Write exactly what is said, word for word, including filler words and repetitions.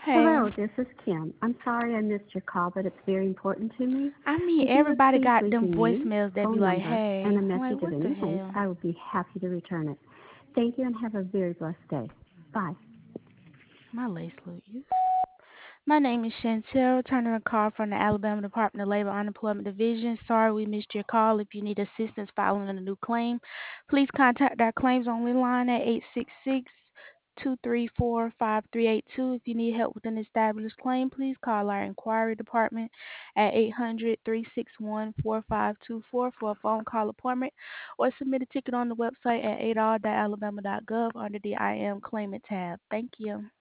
Hello, Hey, this is Kim. I'm sorry I missed your call, but it's very important to me. I mean, If you would everybody please got leave them your name, voicemails that be phone like, number, and hey. a I'm like, message of what the any kind, hell? I will be happy to return it. Thank you and have a very blessed day. Bye. My lace loose. My name is Chantel, returning a call from the Alabama Department of Labor Unemployment Division. Sorry we missed your call. If you need assistance filing a new claim, please contact our claims only line at eight six six, two three four, five three eight two. If you need help with an established claim, please call our inquiry department at eight hundred, three six one, four five two four for a phone call appointment or submit a ticket on the website at a d a r dot alabama dot gov under the I am claimant tab. Thank you.